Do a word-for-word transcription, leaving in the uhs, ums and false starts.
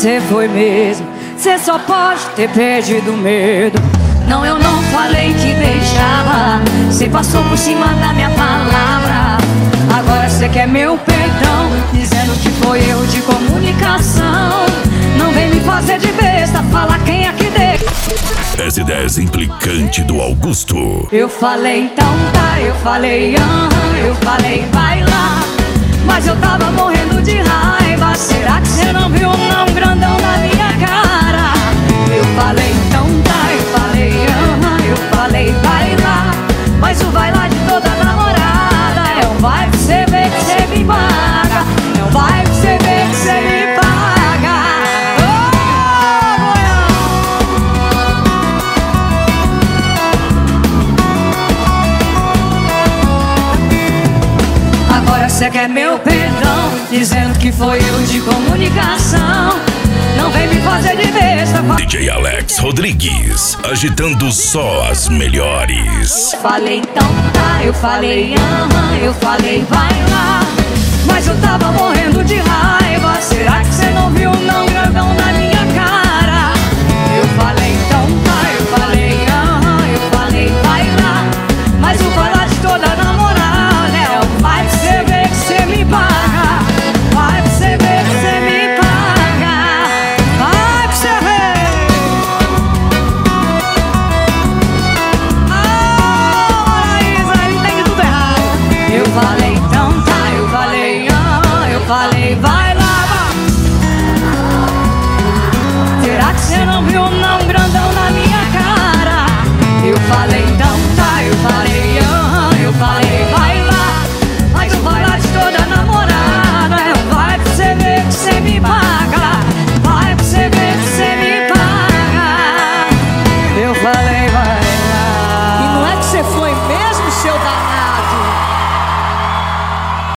você foi mesmo. Você só pode ter perdido o medo. Não, eu não falei que deixava. Você passou por cima da minha palavra. Agora você quer meu perdão, dizendo que foi erro de comunicação. Não vem me fazer de besta, fala quem é que deixa. As ideias implicantes do Augusto. Eu falei então tá, eu falei aham, eu falei vai lá. Mas eu tava morrendo de raiva. Será que você não viu não grandão na minha cara? Eu falei então tá, eu falei aham, eu falei vai lá. Mas o vai lá de toda namorada é um vai pra você ver que você me paga. É um vai pra você ver que você me paga. Oh, agora você quer meu perdão, dizendo que foi eu de comunicação. Não vem me fazer de besta. D J Alex Rodrigues, agitando só as melhores. Eu falei então tá, eu falei aham, eu falei vai lá. Mas eu tava morrendo de raiva. Será que você não viu não grandão na minha cara? Eu falei então tá, eu falei aham, eu falei vai lá. Mas o vai lá de toda namorada é o vai pra você ver que você me paga. Vai pra você ver que você me paga. Vai pra você ver. Ah, Isa, entende tudo errado. Eu falei então tá, eu falei aham, eu falei vai lá. Será que você não viu não grandão na minha cara? Eu falei então tá, eu falei aham, eu falei vai lá. Mas o vai lá de toda namorada é um vai pra você ver que você me paga. Vai pra você ver que você me paga. Eu falei vai lá. E não é que você foi mesmo, seu da